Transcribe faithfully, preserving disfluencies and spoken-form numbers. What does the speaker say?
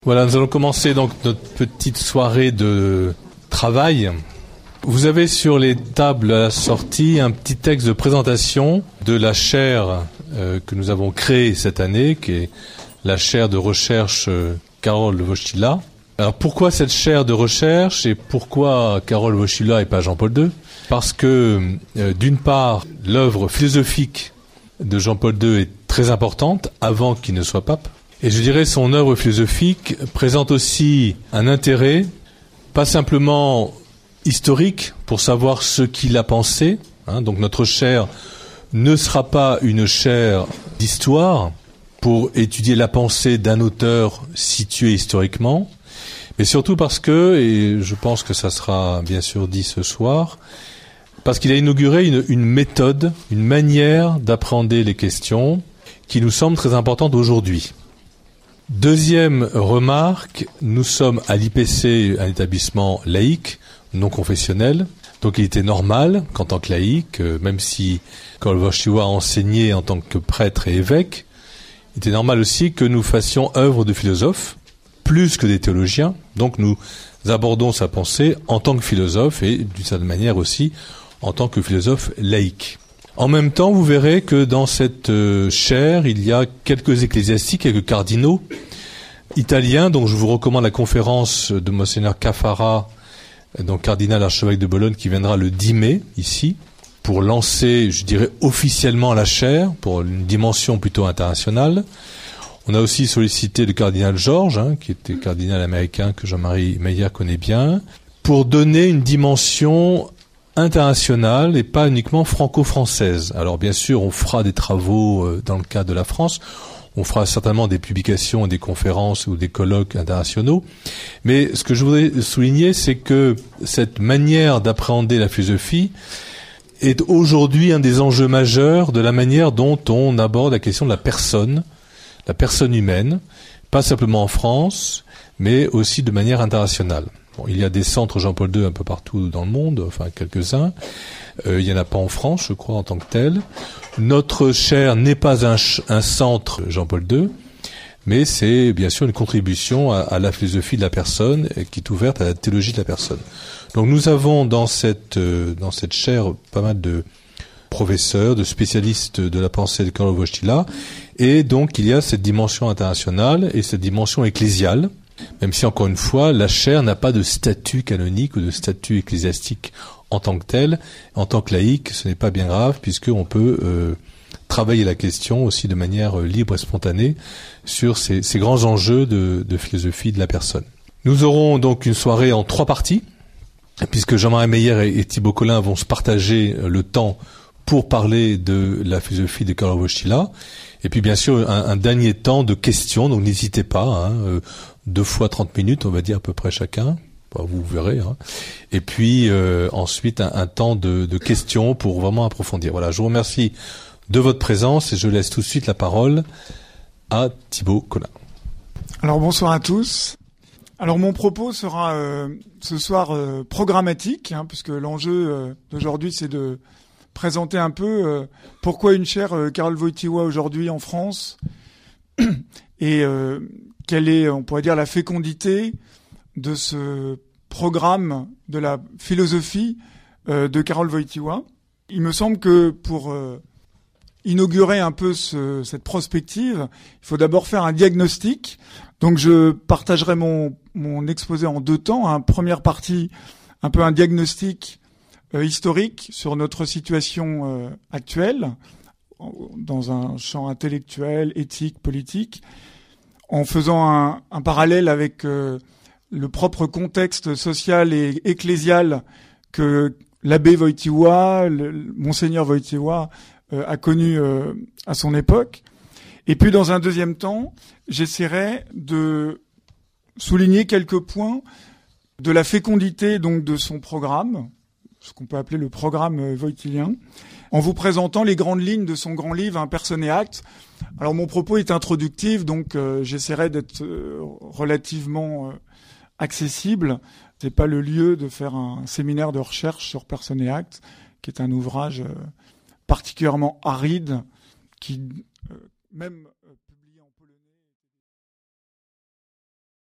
Voilà, nous allons commencer donc notre petite soirée de travail. Vous avez sur les tables à la sortie un petit texte de présentation de la chaire euh, que nous avons créée cette année, qui est la chaire de recherche euh, Karol Wojtyła. Alors pourquoi cette chaire de recherche et pourquoi Karol Wojtyła et pas Jean-Paul deux ? Parce que euh, d'une part, l'œuvre philosophique de Jean-Paul deux est très importante avant qu'il ne soit pape. Et je dirais son œuvre philosophique présente aussi un intérêt, pas simplement historique, pour savoir ce qu'il a pensé. Hein, donc notre chaire ne sera pas une chaire d'histoire pour étudier la pensée d'un auteur situé historiquement, mais surtout parce que, et je pense que ça sera bien sûr dit ce soir, parce qu'il a inauguré une, une méthode, une manière d'appréhender les questions qui nous semble très importante aujourd'hui. Deuxième remarque, nous sommes à l'I P C, un établissement laïque, non confessionnel, donc il était normal qu'en tant que laïque, même si Karol Wojtyła a enseigné en tant que prêtre et évêque, il était normal aussi que nous fassions œuvre de philosophe, plus que des théologiens, donc nous abordons sa pensée en tant que philosophe et d'une certaine manière aussi en tant que philosophe laïque. En même temps, vous verrez que dans cette euh, chaire, il y a quelques ecclésiastiques, quelques cardinaux italiens, donc je vous recommande la conférence de Monseigneur Caffarra, donc cardinal archevêque de Bologne, qui viendra le dix mai, ici, pour lancer, je dirais, officiellement la chaire, pour une dimension plutôt internationale. On a aussi sollicité le cardinal Georges, hein, qui était cardinal américain, que Jean-Marie Meyer connaît bien, pour donner une dimension internationale et pas uniquement franco-française. Alors bien sûr, on fera des travaux euh, dans le cadre de la France, on fera certainement des publications, des conférences ou des colloques internationaux, mais ce que je voudrais souligner, c'est que cette manière d'appréhender la philosophie est aujourd'hui un des enjeux majeurs de la manière dont on aborde la question de la personne, la personne humaine, pas simplement en France, mais aussi de manière internationale. Bon, il y a des centres Jean-Paul deux un peu partout dans le monde, enfin quelques-uns. Euh, il n'y en a pas en France, je crois, en tant que tel. Notre chaire n'est pas un, ch- un centre Jean-Paul deux, mais c'est bien sûr une contribution à, à la philosophie de la personne qui est ouverte à la théologie de la personne. Donc nous avons dans cette, euh, dans cette chaire pas mal de professeurs, de spécialistes de la pensée de Karol Wojtyła, et donc il y a cette dimension internationale et cette dimension ecclésiale. Même si, encore une fois, la chaire n'a pas de statut canonique ou de statut ecclésiastique en tant que tel. En tant que laïque, ce n'est pas bien grave, puisqu'on peut euh, travailler la question aussi de manière euh, libre et spontanée sur ces, ces grands enjeux de, de philosophie de la personne. Nous aurons donc une soirée en trois parties, puisque Jean-Marie Meyer et, et Thibaut Collin vont se partager euh, le temps pour parler de la philosophie de Karol Wojtyła. Et puis, bien sûr, un, un dernier temps de questions, donc n'hésitez pas, hein, euh, deux fois trente minutes, on va dire à peu près chacun, bah, vous verrez. Hein. Et puis euh, ensuite un, un temps de, de questions pour vraiment approfondir. Voilà, je vous remercie de votre présence et je laisse tout de suite la parole à Thibaut Collin. Alors bonsoir à tous. Alors mon propos sera euh, ce soir euh, programmatique, hein, puisque l'enjeu euh, d'aujourd'hui c'est de présenter un peu euh, pourquoi une chaire euh, Karol Wojtyła aujourd'hui en France et euh, quelle est, on pourrait dire, la fécondité de ce programme de la philosophie euh, de Karol Wojtyła. Il me semble que pour euh, inaugurer un peu ce, cette prospective, il faut d'abord faire un diagnostic. Donc je partagerai mon, mon exposé en deux temps. Hein. Première partie, un peu un diagnostic euh, historique sur notre situation euh, actuelle, dans un champ intellectuel, éthique, politique, en faisant un, un parallèle avec euh, le propre contexte social et ecclésial que l'abbé Wojtyła, le, le Monseigneur Wojtyła euh, a connu euh, à son époque. Et puis dans un deuxième temps, j'essaierai de souligner quelques points de la fécondité donc de son programme, ce qu'on peut appeler le programme wojtylien, en vous présentant les grandes lignes de son grand livre, Un personne et acte. Alors mon propos est introductif, donc euh, j'essaierai d'être euh, relativement euh, accessible. C'est pas le lieu de faire un séminaire de recherche sur Personne et acte, qui est un ouvrage euh, particulièrement aride, qui euh, même